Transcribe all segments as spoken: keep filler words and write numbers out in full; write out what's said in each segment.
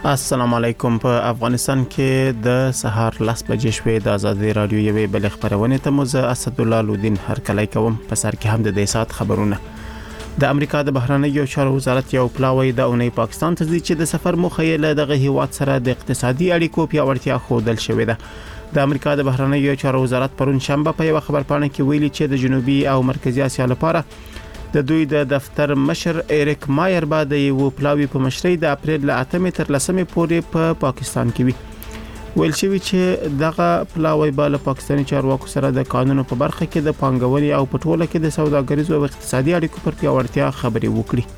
السلام علیکم. په افغانستان کې د سهار لس بجې شوې د ازادي رادیو یوې بل خبرونه ته مو اسد الله لودین هر کله کوم په سر کې هم د دې سات خبرونه. د امریکا د بهرنیو چارو وزارت یو پلاوی د اونۍ پاکستان ته ځي چې د سفر موخه یې له دغه هیواد سره د اقتصادي اړیکو پیاوړتیا خوندل شوې ده. د امریکا د بهرنیو چارو وزارت پرون شنبه په یو خبرپاڼه کې ویلي چې د جنوبي او مرکزی اسیا لپاره د دوی د دفتر مشر ایریک مایر بعد یو پلاوی په مشرۍ د اپریل ل اتمې تر لسمې پورې په پا پاکستان کې وي. ویل شوی چې دغه پلاوی به له پاکستاني چارواکو سره د قانونو په برخه کې د پانګونې او پټوله کې د سوداګریزو او اقتصادي اړیکو پر پیاوړتیا خبرې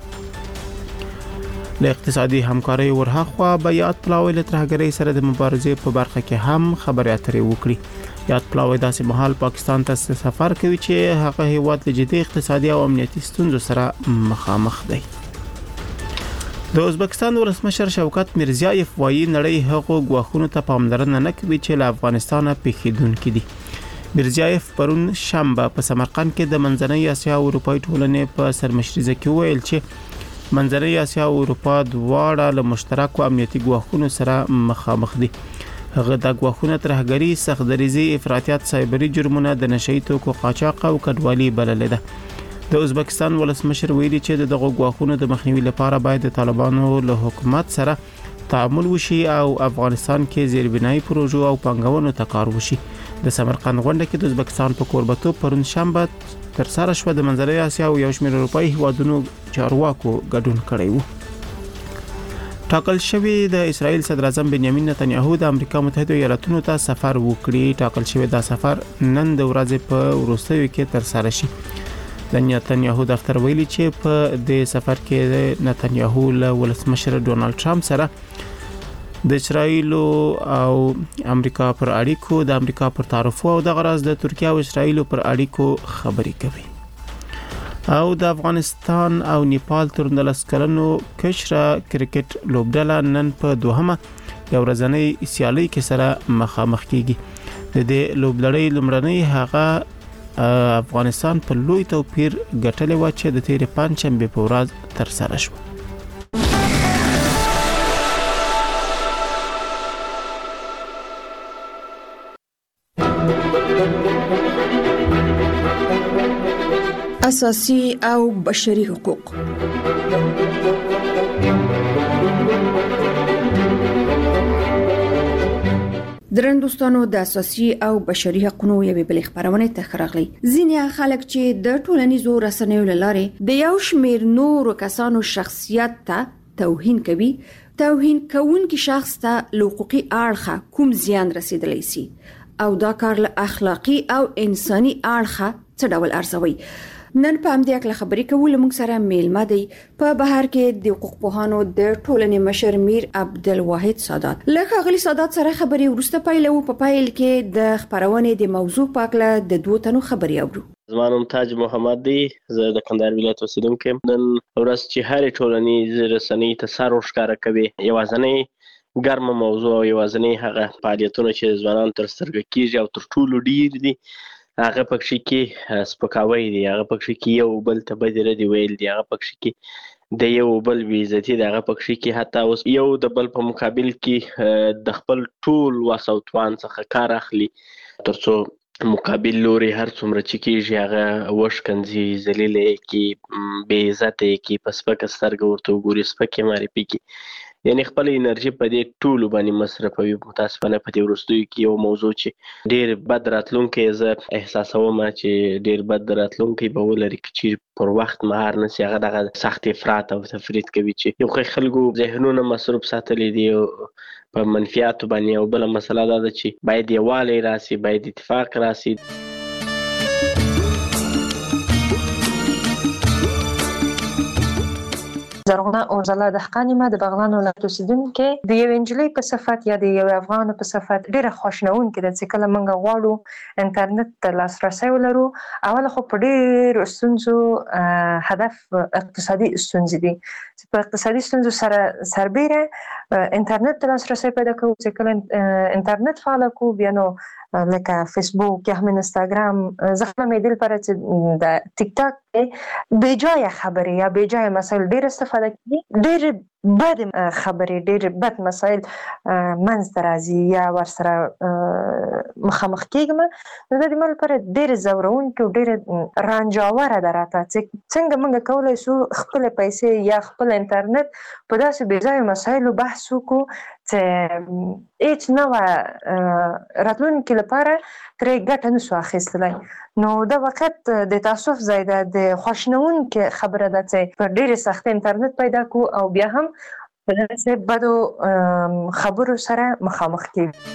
وکړي. له اقتصادي همکارۍ ورهاخوا به یاد پلاوی له ترهګرۍ سره د مبارزې په برخه کې هم خبرې اترې وکړي. یاد پلاوی داسې مهال پاکستان ته سفر کوي چې هغه هیواد له جدي اقتصادي او امنیتي ستونزو سره مخامخ دی. د ازبکستان ولسمشر شوکت میرزیایف وایي نړۍ هغو ګواښونو ته پاملرنه نه کوي چې له افغانستان پیښیدونکي دي. میرزیایف پرون شنبه په سمرقند کې د منځنۍ اسیا او اروپای ټولنې په سرمشريزه کې ویل چې منځنۍ اسیا او اروپا دواړه له مشترکو امنیتي ګواښونو سره مخامخ دي. هغه د ګواښونو ترهګري، سختدریزي، افراطیت، سایبري جرمونه، د نشئی توکو قاچاق او کډوالي بللې ده. د ازبکستان ولسمشر ویلي چې دغه ګواښونو د مخنیوي لپاره باید د طالبانو له حکومت سره تعامل وشي او افغانستان کې زیربنایي پروژو او پانګونو ته کار وشي. د سمرقند غونډه کې د ازبکستان په کوربتوب پرون شنبه تر سره شو. د منځنۍ اسیا او یو شمېر اروپایي هیوادونو چارواکو ګډون کړی و. ټاکل شوی د اسرائیل صدر اعظم بنیامین نتنیاهو د امریکا متحده ایالاتونو ته سفر وکړي. ټاکل شوی دا سفر نن د ورځې په وروستیو کې تر سره شي. د نتنیاهو دفتر ویلي چې په دې سفر کې نتنیاهو له ولسمشر ډونالد ټرمپ سره د اسرائیل او امریکا پر اړیکو، د امریکا پر تعرفو او د غرض د ترکیه او اسرائیل پر اړیکو خبرې کوي. او د افغانستان او نیپال تر نولس کلنو کشره کرکټ لوبډله نن په دوهمه یو ورځنۍ سیالي کې سره مخامخ کیږي. د دې لوبډلې لومړنۍ هغه افغانستان په لوی توپیر ګټلې و چې د تیرې پنځشنبه په ورځ تر سره شو. اساسي او بشري حقوق. درندوستانو د اساسي او بشري حقوقو یوې بل خبرونه ته راغلي. ځینې خلک چې د ټولنیزو رسنیو لاره د یو شمیر نورو کسانو شخصیت ته توهین کوي، توهین کوونکی شخص ته حقوقي اړخه کوم زیان رسیدلی سي او دا کار له اخلاقی او انساني اړخه څه ډول ارزوي. نن په همدې اړه خبرې کوو. موږ سره میلمه دی په بهر کې د حقوق پوهانو د ټولنې مشر میر عبدالواحد سادات. لکه غلی سادات سره خبرې ورسته پیلو. په پایل کې د خبرونې د موضوع پاکله د دوه تنو خبرې اورو. زما نوم تاج محمد دی، زه د کندهار ولایت اوسیدونکی یم. نن ورځ چې هرې ټولنیزې رسنۍ ته سر ورښکاره کوي، یوازینۍ ګرمه موضوع او یوازینۍ هغه فعالیتونه چې ځوانان تر سترګه کېږي او تر ټولو ډېر دي هغه پکې کې سپکاوی دی، هغه پکې کې یو بل ته بدې ردې ویل دي، هغه پکې کې د یو بل بې عزتي دی، هغه پکې کې حتی اوس یو د بل په مقابل کې د خپل ټول وس او توان څخه کار اخلي تر څو مقابل لوري هر څومره چې کېږي هغه وشکنځي، ذلیلې کې، بې عزته کې، په سپکه سترګه ورته وګوري، سپکې معرفي کې، یعنی خپل انرژي په دې ټولو باندې مصرفوي. متاسفانه په دې وروستیو کې یو موضوع چې ډېر بد راتلونکی زه احساسوم چې ډېر بد راتلونکی به ولري چې پر وخت مهار نشي، هغه دغه سخت افراط او تفرید کوي چې یو ښه خلکو ذهنونه مصروف ساتلی دي په منفیاتو باندې. او بله مسله دا ده چې باید یووالی راسي، باید اتفاق راسي. زرغونه اورزله دهقان یم، د بغلان ولایت اوسیدونکې. د یو انجلۍ په صفت یا د یو افغان په صفت ډېره خواشنونکې ده چې کله موږ غواړو انټرنیټ ته لاسرسی ولرو. اول خو په ډېرو ستونزو هدف اقتصادي ستونزې دي چې په اقتصادي ستونزو سره سربیره انټرنیټ ته لاسرسی پیدا کوو. چې کله انټرنیټ فعاله کوو بیا نو لکه فیسبوک یا هم اینستاګرام زه هم دل پر چې د ټیک ټاک بے جای خبرې یا بے جای مسایل ډېر استفاده کوي، ډېر بد خبرې ډېر بد مسایل منځ ته راځي یا ورسره مخامخ کېږم، نو د دې مل پر ډېر ځورونکي او ډېر رانجاوره ده راته چې څنګه موږ کولی شو خپل پیسې یا خپل انټرنیټ په داسې بې ځایه مسایلو بحث وکړو چې هیڅ نه وه راتلونکي لپاره ترې ګټه نشو اخیستلی. نو دا وخت د تاسف ځای ده، د خواشنونکې خبره ده چې په ډېرې سختۍ انټرنیټ پیدا کړو او بیا هم په داسې بدو خبرو سره مخامخ کېږو.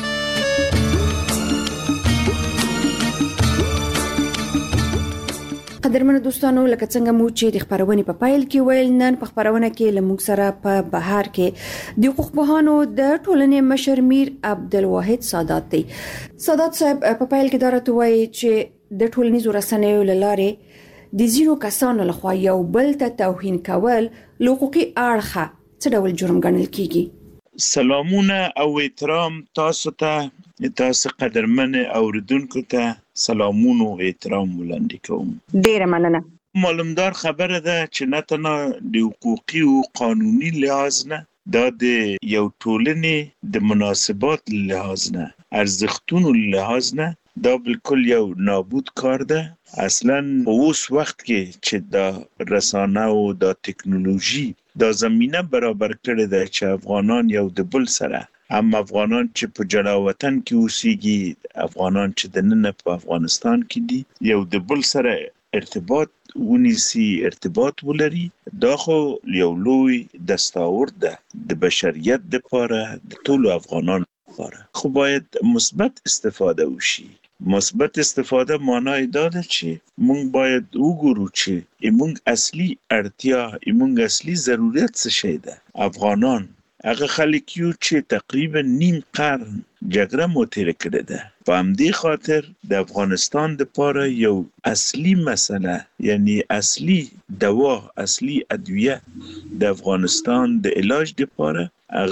قدرمنو دوستانو، لکه څنګه مو چې د خبرونې په پایل کې ویل، نن په خبرونه کې لموږ سره په بهار کې د حقوق پوهانو د ټولنې مشر میر عبدالواحد سادات دی. سادات صاحب په پایل کې دا راته وایي چې د ټولنیزو رسنیو له لارې د ځینو کسانو لخوا یو بل ته توهین کول له حقوقي اړخه څه ډول جرم ګڼل کیږي؟ سلامونه او احترام تاسو ته، تاسو قدرمن اوریدونکو ته سلامونه او احترام وړاندې کوم. ډیره مننه. معلومدار خبره ده چې نه تنها د حقوقي او قانوني لحاظ نه، دا د یو ټولنې د مناسبات لحاظ نه، ارزښتونو لحاظ نه، دا بالکل یو نابود کار ده. اصلا په اوس وخت کې چې دا رسانه او دا ټکنالوژي دا زمینه برابر کړې ده چې افغانان یو د بل سره، هم افغانان چې په جلا وطن کې اوسېږي، افغانان چې د نن په افغانستان کې دي، یو د بل سره ارتباط ونیسي، ارتباط ولري. دا خو یو لوی دستاورد ده د بشریت لپاره، د ټولو افغانانو لپاره. خو باید مثبت استفاده وشي. مثبت استفاده معنی دا ده چې موږ باید وګورو چې موږ اصلي اړتیا، موږ اصلي ضرورت څه شی ده. افغانان هغه خلک یو چې تقریبا نیم قرن جګړه مو تېره کړې ده. په همدې خاطر د افغانستان دپاره یو اصلي مسله، یعنی اصلي دوا، اصلي ادویه د افغانستان د علاج دپاره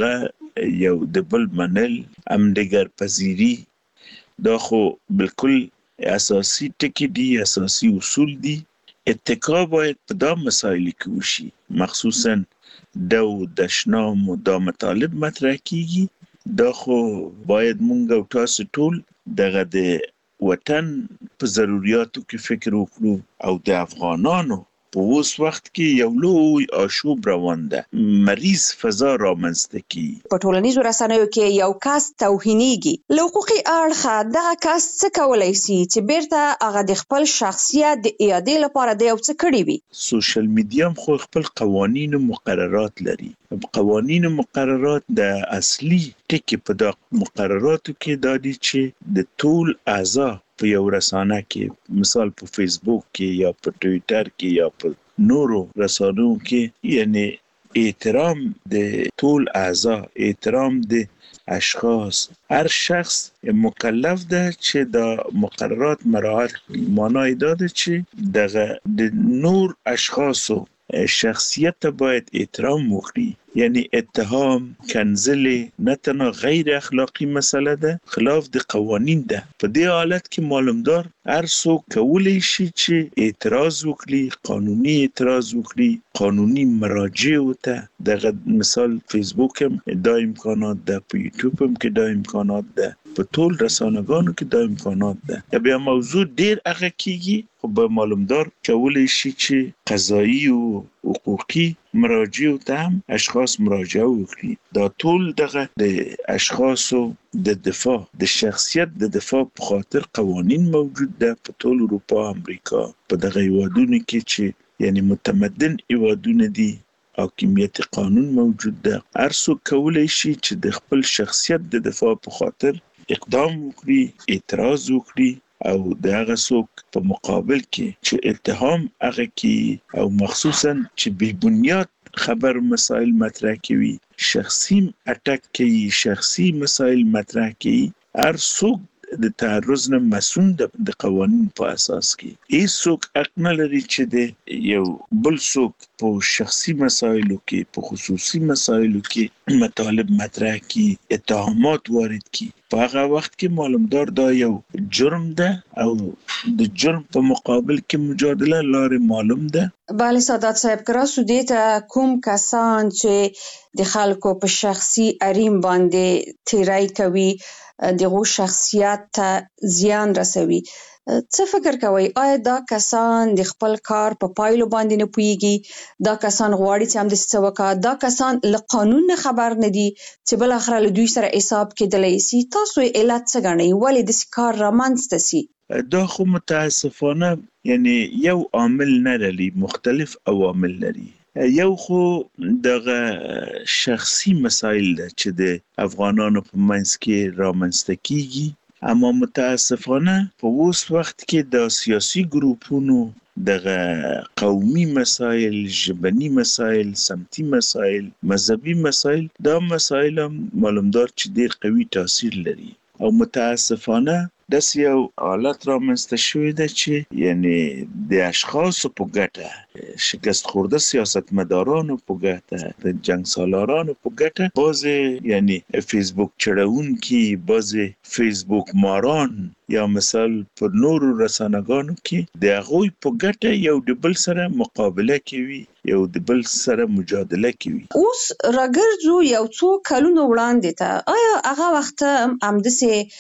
هغه یو د بل منل، همدیگر پذیری. دا خو بالکل اساسی ټکی دي، اساسی اصول دي. اتکا باید په دا مسایل کې وشي، مخصوصا دا د شنام او دا مطالب مطرح کیږي. دا خو باید مونږ او تاسو ټول دغه د وطن په ضرورتو کې فکر وکړو او د افغانانو په اوس وخت کې یو لوی آشوب روان ده، مریض فضا رامنځته کیږي. په ټولنیزو رسنیو کې یو کس توهینېږي، له حقوقي اړخه دغه کس څه کولی سي چې بیرته هغه د خپل شخصیت د اعادې لپاره د یو څه کړي وي؟ سوشل میډیا خو خپل قوانین او مقررات لري. قوانین او مقررات د اصلي ټکی په دا مقرراتو کې دا دي چې د ټول اعضا په یو رسانه کې، مثال په فیسبوک کې یا په ټویټر کې یا په نورو رسانو کې، یعنی احترام د ټول اعضا، احترام د اشخاص، هر شخص مکلف ده چې دا مقررات مراعات کړي. معنی دا ده چې دغه د نور اشخاصو شخصیت باید احترام وکړي. یعنی اتهام، کنځلې نه تنها غیر اخلاقی مسله ده، خلاف د قوانین ده. په دې حالت کې معلومدار هر څوک کولی شي چې اعتراض وکړي، قانوني اعتراض وکړي، قانوني مراجع وته. دغه مثال فیسبوک هم دا امکانات ده، په یوټیوب هم کې دا امکانات ده، په ټول رسانه‌ګانو کې دا امکانات ده. بیا موضوع ډیر هغه کیږي، خو به معلومدار کولی شي چې قضایي او حقوقي مراجع ته هم اشخاص مراجعه وکړي. دا ټول دغه د اشخاصو د دفاع، د شخصیت د دفاع په خاطر قوانین موجود ده په ټول اروپا، امریکا، په دغه هیوادونو کې چې یعنی متمدن هیوادونه دي، حاکمیت قانون موجود ده. هر څوک کولی شي چې د خپل شخصیت د دفاع په خاطر اقدام وکړي، اعتراض وکړي، او د هغه څوک په مقابل کې چې اتهام هغه کې او مخصوصا چې بې بنیاد خبر مسائل مطرح کوي، شخصي اٹک کوي، شخصي مسائل مطرح کوي، هر څوک د تعرض نه مسؤل د قوانین په اساس کې. هیڅ څوک حق نه لري چې د یو بل څوک په شخصي مسایلو کې، په خصوصي مسایلو کې مطالب مطرح کړي، اتهامات وارد کړي. په هغه وخت کې معلومدار دا یو جرم ده او د جرم په مقابل کې مجادله لارې معلوم ده. بله سادات صاحب، که راسو دې ته کوم کسان چې د خلکو په شخصي حریم باندې تیری کوي، دغو شخصیت ته زیان رسوي، څه فکر کوئ؟ آیا دا کسان د خپل کار په پایلو باندې نه پوهیږي؟ دا کسان غواړي چې همداسې څه وکړي؟ دا کسان له قانون نه خبر نه دي چې بل اخره له دوی سره حساب کېدلی سي؟ تاسو یې علت څه ګڼئ؟ ولې داسې کار رامنځته سي؟ دا خو متاسفانه یعنی یو عامل نه لري، مختلف عوامل لري. یو خو دغه شخصي مسایل ده چې د افغانانو په منځ کې رامنځته کیږي، اما متاسفانه په اوس وخت کې د سیاسي ګروپونو دغه قومي مسایل، ژبني مسایل، سمتي مسایل، مذهبي مسایل، دا مسایل هم معلومدار چې ډیر قوي تاثیر لري او متاسفانه داسې یو حالت رامنځته شوی ده چې یعنی د اشخاصو په ګټه، شکست خورده سیاستمدارانو په ګټه، د جنګ سالارانو په ګټه، بعضې یعنی فیسبوک چړونکي، بعضې فیسبوک ماران یا مثال پر نورو رسانه‌ګانو کې د هغوی په ګټه یو د بل سره مقابله کوي، یو د بل سره مجادله کوي. اوس راګرځو یو څو کلونو وړاندې ته، آیا هغه وخت همداسې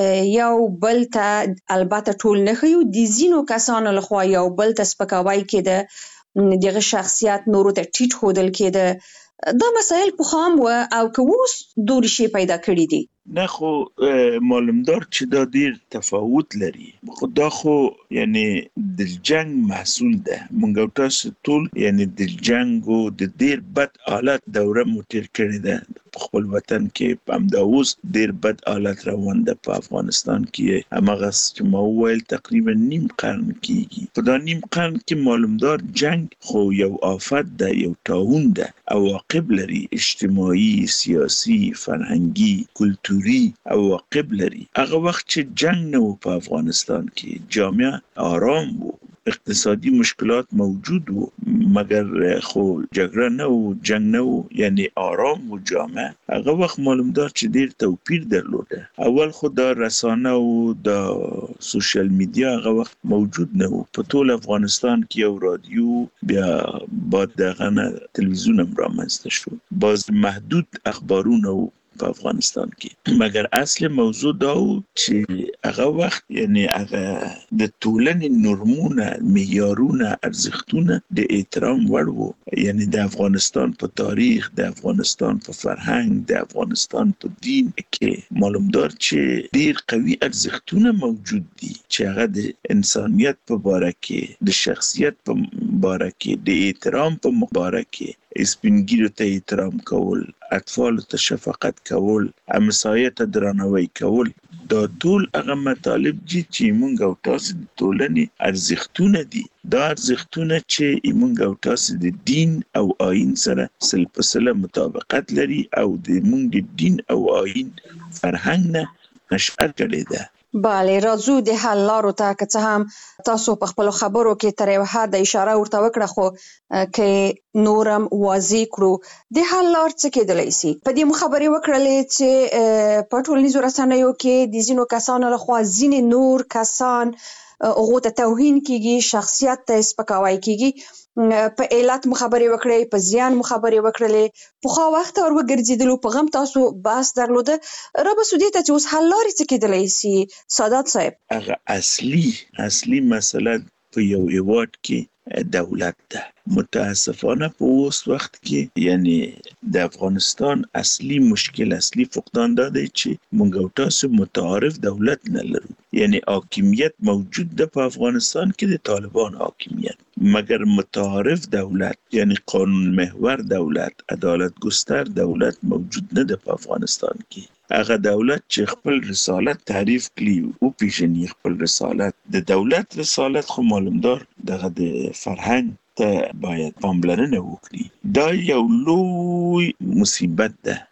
یو بل ته، البته ټول نه ښیو، د ځینو کسانو لخوا یو بل ته سپکاوی کېده، دغه شخصیت نورو ته ټیټ ښودل کېده، دا مسایل پخوا هم وه او که اوس دورې شی پیدا کړي دي؟ نه خو معلومدار چې دا ډیر تفاوت لري، خو دا خو یعنی د جنگ محصول ده. مونږ او تاسو ټول یعنی د جنگ او د ډیر بد حالت دوره مو تیر کړې ده په خپل وطن کې. همدا اوس ډیر بد حالت روان ده په افغانستان کې. هماغه چې ما وویل تقریبا نیم قرن کېږي. په دا نیم قرن کې معلومدار جنگ خو یو آفت ده، یو طاعون ده، عواقب لري، اجتماعي، سیاسي، فرهنګي، کلتوري عواقب لري. هغه وخت چې جنگ نه و په افغانستان کې، جامعه آرام و، اقتصادي مشکلات موجود و، مگر خو جګړه نه و، جنگ نه و، یعنی آرام و جامعه. هغه وخت معلومدار چې ډیر توپیر درلوده. اول خو دا رسانه او دا سوشل میډیا هغه وخت موجود نه و. په ټول افغانستان کې یو رادیو، بیا بعد دغه نه تلویزیون هم رامنځته شو، باز محدود اخبارونه و په افغانستان کې. مگر اصل موضوع دا و چې هغه وخت یعنی هغه د ټولنې نورمونه، معیارونه، ارزښتونه د احترام وړ وو. یعنی د افغانستان په تاریخ، د افغانستان په فرهنګ، د افغانستان په دین کې معلومدار چې ډیر قوي ارزښتونه موجود دي چې هغه د انسانیت په باره کې، د شخصیت په باره کې، د احترام په باره کې، سپینګیرو ته احترام کول، اطفال ته شفقت کول، همسایه ته درناوی کول، دا ټول هغه مطالب دي چې موږ او تاسو د ټولنې ارزښتونه دي. دا ارزښتونه چې موږ او تاسو د دین او آیین سره سل په سله مطابقت لري او د موږ د دین او آیین فرهنګ نه نشأت کړې ده. بله، راځو د حل لارو ته. که څه هم تاسو په خپلو خبرو کې تر یو حده اشاره ورته وکړه، خو که نورم واضح کړو د حل لار څه کېدلی سي. په دې مو خبرې وکړلې چې په ټولنیزو رسنیو کې د ځینو کسانو لخوا ځینې نور کسان هغو ته توهین کېږي، شخصیت ته سپکاوی کېږي. په علت مو خبرې وکړې، په زیان مو خبرې وکړلې، پخوا وخت ور وګرځېدلو، په غم تاسو بحث درلوده. را به سو دې ته چې اوس حل لارې څه کېدلی سي سادات صاحب؟ هغه اصلي اصلي مسله په یو هیواد کې دولت ده. متاسفانه په اوس وخت کې یعنی د افغانستان اصلي مشکل، اصلي فقدان دا دی چې موږ او تاسو متعارف دولت نه لرو. یعنی حاکمیت موجود ده په افغانستان کې، د طالبان حاکمیت، مگر متعارف دولت یعنی قانون محور دولت، عدالت گستر دولت موجود نه ده په افغانستان کې. هغه دولت چې خپل رسالت تعریف کړي او پیژني خپل رسالت، د دولت رسالت خو معلومدار دغه د فرهنګ ته باید پاملرنه وکړي. دا یو لوی مصیبت ده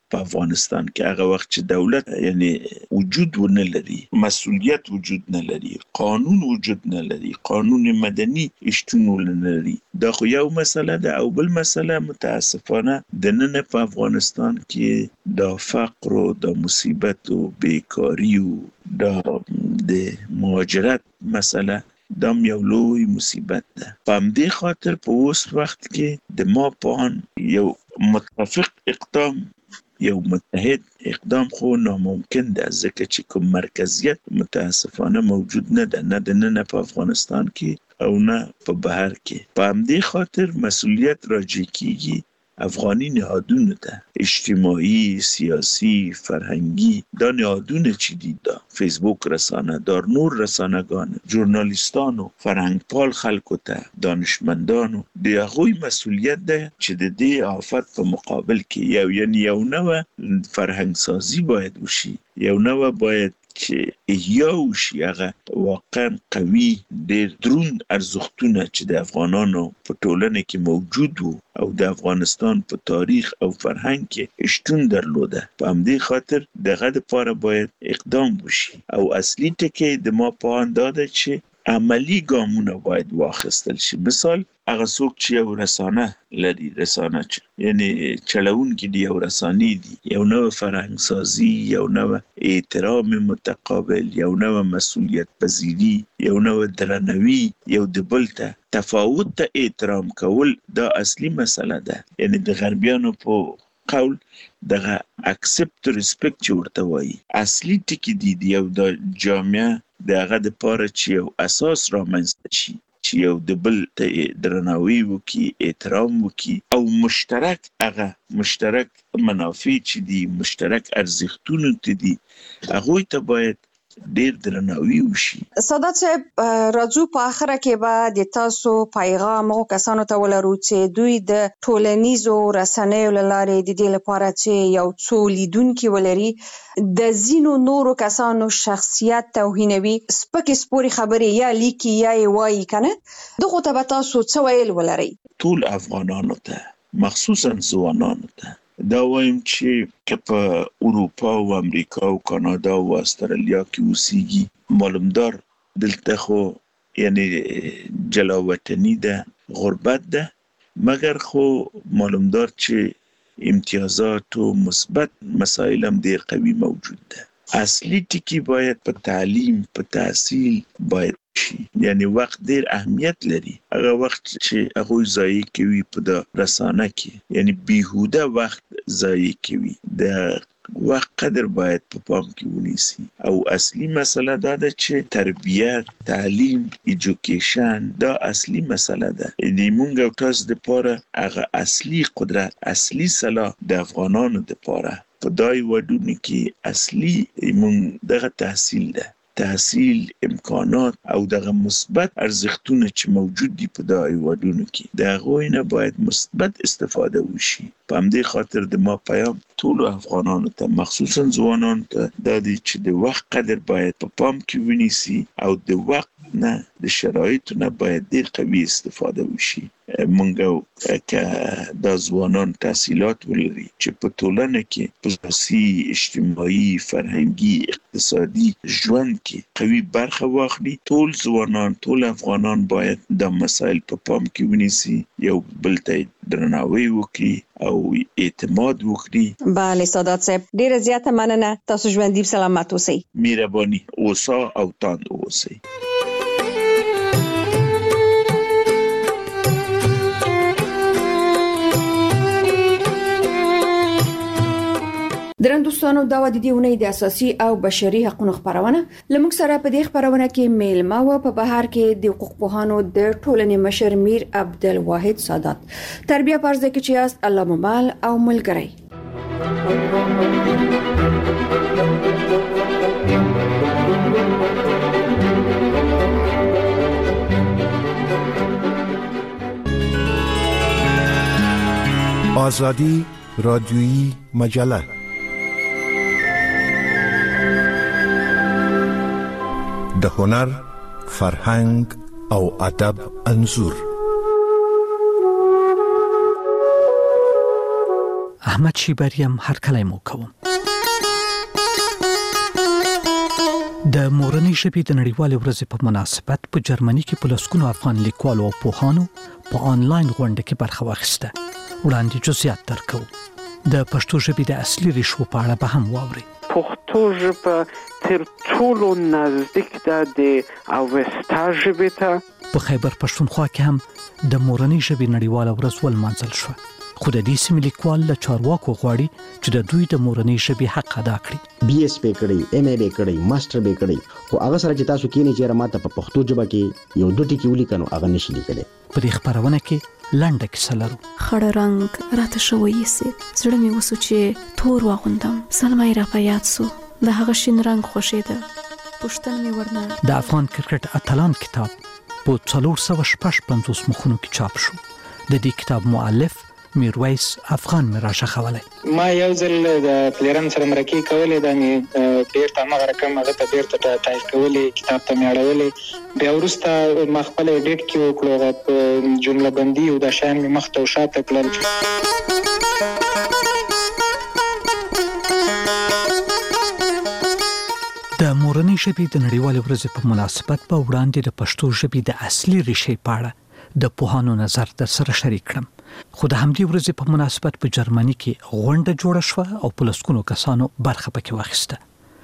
په افغانستان کې هغه وخت چې دولت یعنی وجود ونه لري، مسؤلیت وجود نه لري، قانون وجود نه لري، قانون مدني شتون نه لري. دا خو یو مسله ده. او بل مسله متاسفانه د نن په افغانستان کې د فقر او د مصیبت او بیکاری او د مهاجرت مسله دا یو لوی مصیبت ده. په همدې خاطر په اوس وخت کې د ما پوهان یو متفق اقدام، یو متحد اقدام خو ناممکن ده، ځکه چې کوم مرکزیت متاسفانه موجود نه ده، نه د نن په افغانستان کې او نه په بهر کې. په همدې خاطر مسؤلیت راجع کیږي افغانی نهادونو ته، اجتماعي، سیاسی، فرهنگی. دا نهادونه چې دي، دا فیسبوک رسانه، دا نور رسانه‌گان، ژورنالیستانو، فرهنگپال خلکو ته، دانشمندانو، د هغوی مسؤلیت ده چې د دې آفت په مقابل کې یو یعنی یو نوع فرهنگ سازی باید وشي، یو نوع باید چې احیا وشي، هغه واقعا قوي ډېر دروند ارزښتونه چې د افغانانو په ټولنه کې موجود وو او د افغانستان په تاریخ او فرهنګ کې شتون درلوده. په همدې خاطر دغه لپاره باید اقدام وشي. او اصلي ټکی د ما په اند ده چې عملی ګامونه باید واخیستل شي. مثال هغه څوک چې یو رسانه لري، رسانه چې یعنی چلوونکي دی، یو رسانې دي، یو نوع فرهنګ سازی، یو نوع احترام متقابل، یو نوع مسؤلیت پذیری، یو نوع درناوی، یو د بل ته تفاوت ته احترام کول، دا اصلي مسله ده. یعنی د غربیانو په قول دغه اکسپت ریسپیکټ چې ورته وایي، اصلي ټکی دی دی یو د جامعه دغه د پاره چې یو اساس رامنځته شي، چې یو د بل ته درناوی وکي، احترام وکي، او مشترک هغه مشترک منافع چې دي، مشترک ارزښتونه ته دي، هغوی ته باید ډیر درناوی وشي. سادات صاحب، راځو په اخره کې به د تاسو پیغام او کسانو ته ولرو چې دوی د ټولنیزو رسنیو له لارې د دې لپاره چې یو څو لیدونکي ولري د ځینو نورو کسانو شخصیت توهینوي، سپکې سپورې خبرې یا لیکي یا یې وایي کنه، دغه ته به تاسو څه ویل ولرئ؟ ټول افغانانو ته، مخصوصا ځوانانو ته دا وایم چې که په اروپا او امریکا او کانادا او استرالیا کې اوسېږي، معلومدار دلته خو یعنی جلا وطني ده، غربت ده، مګر خو معلومدار چې امتیازات او مثبت مسائل هم ډېر قوي موجود ده. اصلي ټکی باید په تعلیم، په تحصیل باید شي. یعنی وخت ډیر اهمیت لري. هغه وخت چې هغه ضایع کوي په د رسانه کې، یعنی بیهوده وخت ضایع کوي، د وخت قدر باید په پام کې ونیسي. او اصلي مسله دا ده چې تربیت، تعلیم، ایجوکیشن دا اصلي مسله ده. د مونږ او تاسو د پاره هغه اصلي قدرت، اصلي صلاح د افغانانو د پاره په دای وډونه کې اصلي مونږ دغه تحصیل ده، تحصیل، امکانات او دغه مثبت ارزښتونه چې موجود دي په دغه هیوادونو کې، د هغوی نه باید مثبت استفاده وشي. په همدې خاطر د ما پیام ټولو افغانانو ته، مخصوصا ځوانانو ته دا دی چې د وخت قدر باید په پام کې ونیسي او د وخت نه، د شرایطو نه باید ډېر قوي استفاده وشي. مونږ که دا ځوانان تحصیلات ولري چې په ټولنه کې په سیاسي، اجتماعي، فرهنګي، اقتصادي ژوند کې قوي برخه واخلي، ټول ځوانان، ټول افغانان باید دا مسایل په پام کې ونیسي، یو بل ته درناوی وکړي او اعتماد وکړي. بله سادات صاحب، ډیره زیاته مننه. تاسو ژوندي سلامت اوسئ. مهرباني اوسه او تاند اوسئ. درن دوستانو، دا و د دې اونۍ د اساسي او بشري حقوقو خبرونه. لمک سره په دې خبرونه کې میلمه و په بهر کې د حقوق پوهانو د ټولنې مشر میر عبدالواحد سادات. تربیه پرځه کې چې است الله ممال او ملګری. آزادی رادیویی مجله د هنر، فرهنګ او ادب انځور. احمد شیبریم هر کله مو کوم. د مورنۍ ژبې د نړیوالې ورځې په مناسبت په جرمني کې په لسګونو افغان لیکوالو او پوهانو په آنلاین غونډه کې برخه واخیسته. وړاندې جزئیات درکو. د پښتو ژبې د اصلي ریښو په اړه به هم واورئ. پښتو ژبه تر ټولو نزدیک ده د اوستا ژبې ته. په خیبر پښتونخوا کې هم د مورنۍ ژبې نړیواله ورځ ولمانځل شوه. خو د دې سیمې لیکوال له چارواکو غواړي چې د دوی د مورنۍ ژبې حق ادا کړي. بي اس پی کړی، ایم ای بي کړی، ماستر به کړی، خو هغه سره چې تاسو کینې چې ماته په پښتو ژبه کې یو دوه ټکي ولیکنو هغه نشي لیکلی. په دې خبرونه کې لنډه کیسه لرو. خړ رنگ راته شوی سي زړه مې وسو چې تور واغوندم. سلمای را په یاد سو د هغه شین رنگ خوشیده. پښتون مې ورنه. د افغان کرکټ اتلان کتاب په څلور سوه شپږ پنځوس مخونو کې چاپ شو. د دې کتاب مؤلف میرویس افغان می راشه. ما یو ځل د پلیران سره مرکه کولې د مې بیرته ما رقم هغه ته بیرته ټایپ کولې کتاب ته مې اړولې. بیا وروسته ما خپل ایډیټ کې وکړو جمله بندي او د شان می مخ ته شاته کړل. د مورنۍ ژبې د نړیوالې ورځې په مناسبت په وړاندې د پښتو ژبې د اصلي ریښې په اړه د پوهانو نظر در سره شریک کړم. خو د همدې ورځې په مناسبت په جرمني کې غونډه جوړه شوه او په لسګونو کسانو برخه پکې واخیسته.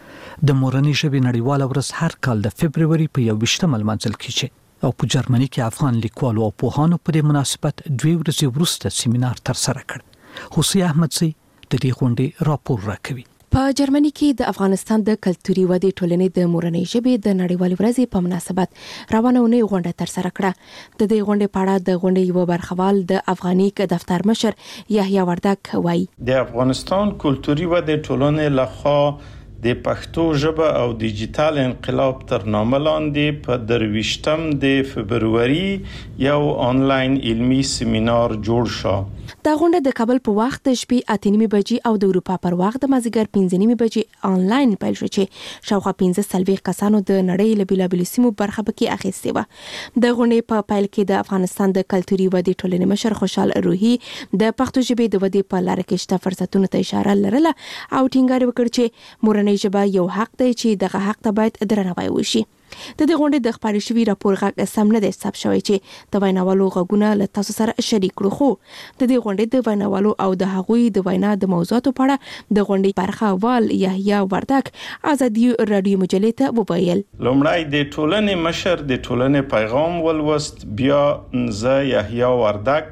د مورنۍ ژبې نړیواله ورځ هر کال د فبروري په یوویشتمه لمانځل کیږي او په جرمني کې افغان لیکوالو او پوهانو په دې مناسبت دوی ورځې وروسته سیمینار ترسره کړ. حسین احمدزی د دې غونډې راپور راکوي. په جرمني کې د افغانستان د کلتوري ودې ټولنې د مورنۍ ژبې د نړیوالې ورځې په مناسبت روانه ونې غونډه ترسره کړه. د دې غونډې په اړه د غونډې یو برخوال د افغاني دفتر مشر یحیی وردک وایي. د افغانستان کلتوري ودې ټولنې لخوا د پښتو ژبه او ډیجیټل انقلاب تر نامه لاندې په درویشتم د فبروري یو آنلاین علمي سیمینار جوړ شو. دا غونډه د کابل په وخت د شپې اته نیمې بجې او د اروپا پر وخت د مازیګر پنځه نیمې بجې آنلاین پیل شو چې شاوخوا پنځه څلوېښت کسانو د نړۍ له بیلابیلو سیمو برخه پکې اخیستې وه. د غونډې په پیل کې د افغانستان د کلتوري ودې ټولنې مشر خوشحال روحي د پښتو ژبې د ودې په لاره کې شته فرصتونو ته اشاره لرله او ټینګار وکړ چې مورنۍ ژبه یو حق دی چې دغه حق ته باید درناوی وشي. د دې غونډې د خبرې شوی راپور غږ سم نه دی ثبت شوی چې د ویناوالو غږونه له تاسو سره شریک کړو. خو د دې غونډې د ویناوالو او د هغوی د وینا د موضوعاتو په اړه د غونډې برخوال یحیی وردک ازادي رادیو مجلې ته وویل. لومړی د ټولنې مشر د ټولنې پیغام ولوست، بیا زه یحیی وردک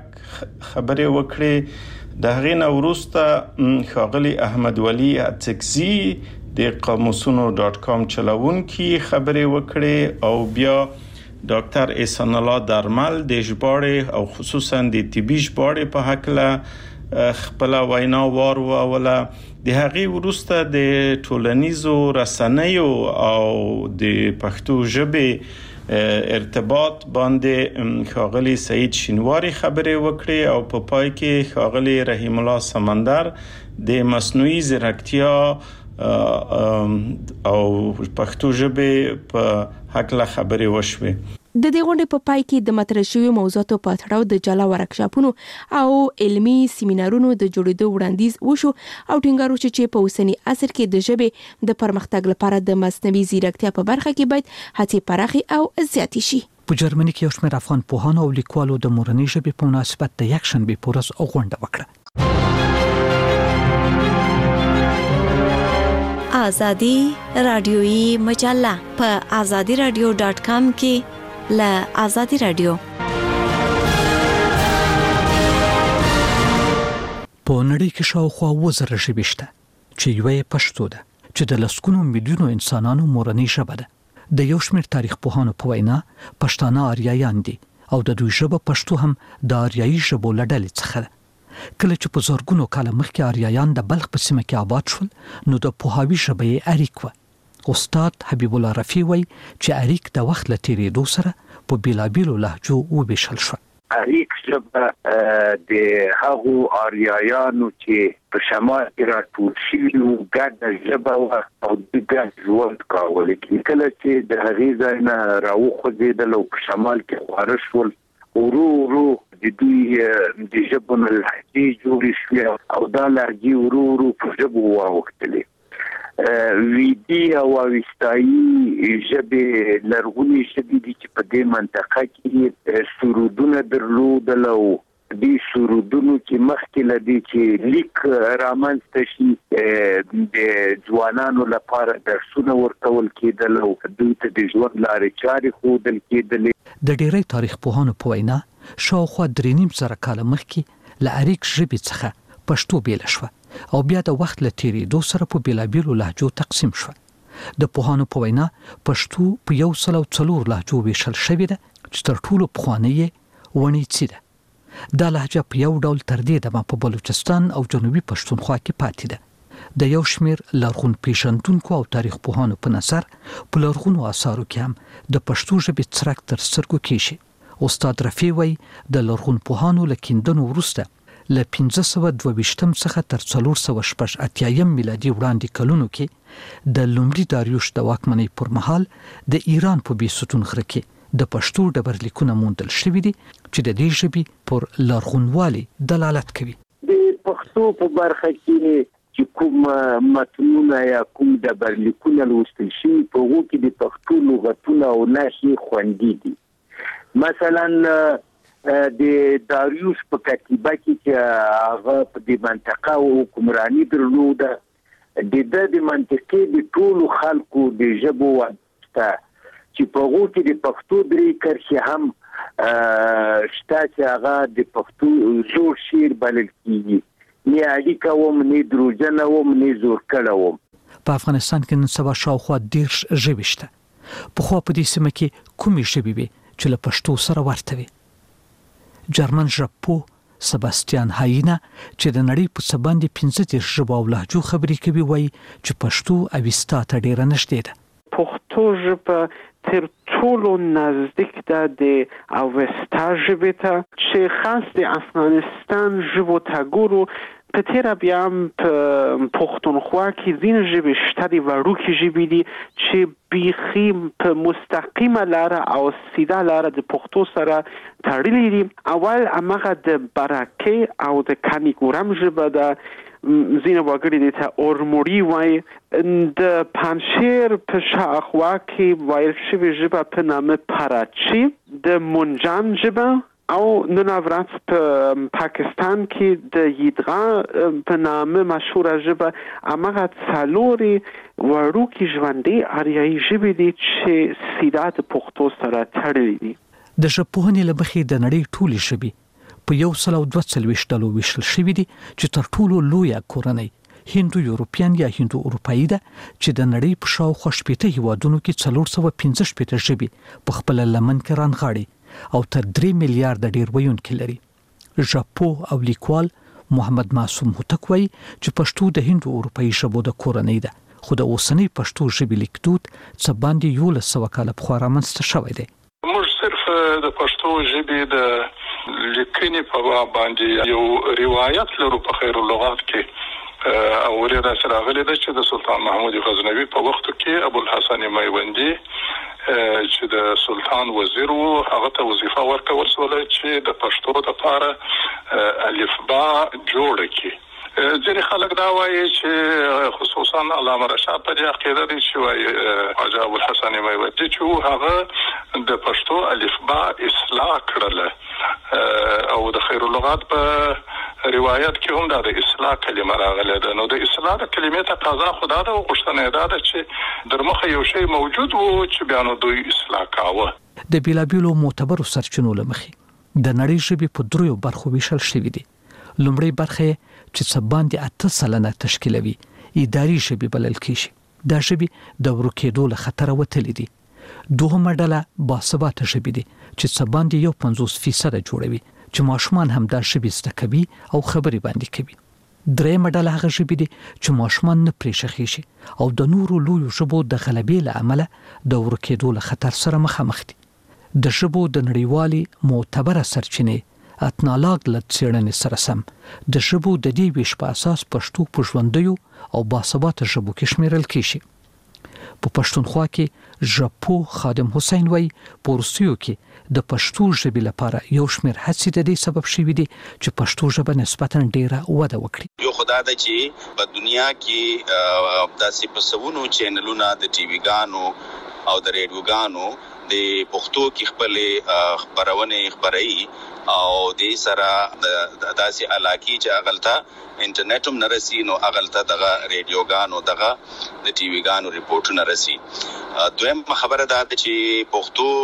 خبرې وکړې. د هغې نه وروسته ښاغلي احمد ولی اڅکزي د قاموسونو ډاټ کام چلوونکي خبرې وکړې او بیا ډاکټر احسان الله درمل د ژباړې او خصوصا د طبي ژباړې په هکله خپل وینا واروله. د هغې وروسته د ټولنیزو رسنیو او د پښتو ژبې ارتباط باندې ښاغلي سعید شینواری خبرې وکړې او په پای کې ښاغلي رحیم الله سمندر د مصنوعي ځیرکتیا او پښتو ژبې په هکله خبرې وشوې. د دې غونډې په پای کې د مطرح شویو موضوعاتو په تړاو د جلا ورکشاپونو او علمي سیمینارونو د جوړېدو وړاندیز وشو او ټینګار وشو چې په اوسني عصر کې د ژبې د پرمختګ لپاره د مصنوعي ځیرکتیا په برخه کې باید هڅې پراخي او زیاتې شي. په جرمني کې یو شمېر افغان پوهانو او لیکوالو د مورنۍ ژبې په مناسبت د یکشنبې په ورځ غونډه وکړه. آزادی رادیویی مجله په آزادی رادیو ډاټ کام کې له آزادی رادیو. په نړۍ کې شاوخوا اووه زره ژبې شته چې یوه یې پښتو ده چې د لسګونو میلیونو انسانانو مورنۍ ژبه ده. د یو شمېر تاریخ پوهانو په وینا پښتانه آریایان دي او د دوی ژبه پښتو هم د آریایي ژبو له ډلې څخه ده. کله چې په زرګونو کاله مخکې آریایان د بلخ په سیمه کې آباد شول نو د پوهاوي ژبه یې اریک وه. استاد حبیب الله رفیع وایي چې اریک د وخت له تېرېدو سره په بیلابیلو لهجو وویشل شو. اریک ژبه د هغو آریایانو چې په شمال کې راټول شوي وو ګډه ژبه وه او دوی ګډ ژوند کاوه. لیکن کله چې د هغې ځای نه راوخوځېدل او په شمال کې خواره شول ورو ورو د دوی د ژبو نه لهجې جوړې شوې او دا لهجې ورو ورو په ژبو واوښتلې. ویدي او اوستایي ژبې لرغونې ژبې دي چې په دې منطقه کې سرودونه درلودل او دې سرودونو کې مخکې له دې چې لیک رامنځته شي د ځوانانو لپاره درسونه ورکول کېدل او دوی ته د ژوند لارې چارې ښودل کېدلې. د ډېری تاریخ پوهانو په وینا شاوخوا درې نیم زره کاله مخکې له اریک ژبې څخه پښتو بیله شوه او بیا د وخت له تېرېدو سره په بېلابېلو لهجو تقسیم شوه. د پوهانو په وینا پښتو په یو سل او څلور لهجو ویشل شوې ده چې تر ټولو پخوانۍ یې ونیڅي ده. دا لهجه په یو ډول تر دې دمه په بلوچستان او جنوبي پښتونخوا کې پاتې ده. د یو شمېر لرغون پیژندونکو او تاریخ پوهانو په نظر په لرغونو آثارو کې هم د پښتو ژبې څرک تر سترګو کېږي. استاد رفیع وایي د لرغون پوهانو له کیندنو وروسته له پنځه سوه دوه ویشتم څخه تر څلور سوه شپږ اتیایم میلادي وړاندې کلونو کې د لومړي داریوش د واکمنۍ پر مهال د ایران په بیستون غره کې د پښتو ډبرلیکونه موندل شوي دي چې د دې ژبې پر لرغونوالي دلالت کوي. د پښتو په برخه کې چې کوم متنونه یا کوم ډبرلیکونه لوستل شوي په هغو کې د پښتو لغتونه او نښې خوندي دي. مثلا د داریوش په کتیبه کې چې هغه په دې منطقه حکمراني درلوده د ده د منطقې د ټولو خلکو د ژبو واسطه چې په هغو کې د پښتو درې کرښې هم شته چې هغه د پښتو زوړ شعر بلل کېږي. نه اړیکه وم نه دروژنه وم نه زورکړه وم. په افغانستان کې نن سبا شاوخوا دېرش ژبې شته. پخوا په دې سیمه کې کومې ژبې وې چې له پښتو سره ورته وي؟ جرمن ژبپوه سباستیان هاینا چې د نړۍ په څه باندې پنځه دېرش ژبو او لهجو خبرې کوي وایي چې پښتو اوستا ته ډېره نږدې ده. پښتو ژبه تر ټولو نزدیک ده د اوستا ژبې ته چې خاص د افغانستان ژبو ته ګورو. په تیره بیا هم په پښتونخوا کې ځینې ژبې شته د وړوکې ژبې دي چې بیخي په مستقیمه لاره او سیده لاره د پښتو سره تړلي دي. اول هماغه د برکې او د کانیګورم ژبه ده. ځینې وګړي دې ته اورموړي وایي. د پنجشیر په شاوخوا کې ویل شوې ژبه په نامه پراچي. د منجان ژبه او نن ورځ په پاکستان کې د یدغا په نامه مشهوره ژبه هماغه څلورې وړوکې ژوندۍ اریایي ژبې دي چې سیده د پښتو سره تړلي دي. د ژبپوهنې له مخې د نړۍ ټولې ژبې په یو سل او دوه څلوېښت ډلو ویشل شوي دي چې تر ټولو لویه کورنۍ هندو یورپین یا هندو اروپایي ده چې د نړۍ په شاوخوا شپېته هیوادونو کې څلور سوه پنځه شپېته ژبې په خپله لمن کې رانغاړي او تر درې میلیارده ډېر ویونکي لري. ژبپوه او لیکوال محمد معصوم هوتک وایي چې پښتو د هندو اروپایي ژبو د کورنۍ ده، خو د اوسنۍ پښتو ژبې لیکدود څه باندې یولس سوه کاله پخوا رامنځته شوی دی. موږ صرف د پښتو ژبې د لیکنې په باب باندې یو روایت لرو په خیر اللغات کې او ورته سره غلي ده چې د سلطان محمود غزنوي په وخت کې ابو الحسن میوندي چې د سلطان وزیر وو هغه ته وظیفه ورکول شوه چې د پښتو لپاره الفبا جوړ کړي. ځینې خلک دا وایي چې خصوصا علامه رشاد په دې عقیده دي چې وایي حاجي ابو الحسن میوندي چې هغه د پښتو الفبا اصلاح کړله او د خیر اللغات په روایت کې هم دا د اصلاح کلمه راغله ده. نو د اصلاح د کلمې تقاضا خدا ده او غوښتنه ده چې در مخه یو شی موجود وو چې بیا نو دوی اصلاح کاوه. د بیلابیلو معتبرو سرچینو له مخې د نړۍ ژبې په دریو برخو ویشل شوي دي. لومړی برخه چې څه باندې اته سلنه تشکیلوي اداري ژبې بلل کېږي. دا ژبې د ورکېدو له خطره وتلي دي. دوهمه ډله باثباته ژبې دي چې څه باندې یو پنځوس فیصده جوړوي چې ماشومان هم دا ژبې زده کوي او خبرې باندې کوي. درېیمه ډله هغه ژبې دي چې ماشومان نه پرې شخېږي او د نورو لویو ژبو د غلبې له امله د ورکېدو له خطر سره مخامخ دي. د ژبو د نړیوالې معتبره سرچینې اتنالاګ له څېړنې سره سم د ژبو د دې ویش په اساس پښتو په ژوندیو او باثباته ژبو کې شمیرل کېږي. په پښتونخوا کې ژبپو خادم حسین وای پورسیو کې د پښتو ژبې لپاره یو شمېر هڅې د دې سبب شوي دي چې پښتو ژبه نسبتاً ډیره وده وکړي. یو خدای د چې په دنیا کې داسې پسونو چینلونه د ټي وي ګانو او د ریډیوګانو د پښتو کې خپل خبرونه خبري او د سره د داسې علاقې چې اغلطه انټرنیټ هم نرسي نو اغلطه دغه ریډیوګانو دغه د ټي وي ګانو ریپورټونه رسي. دویم خبره ده چې پښتو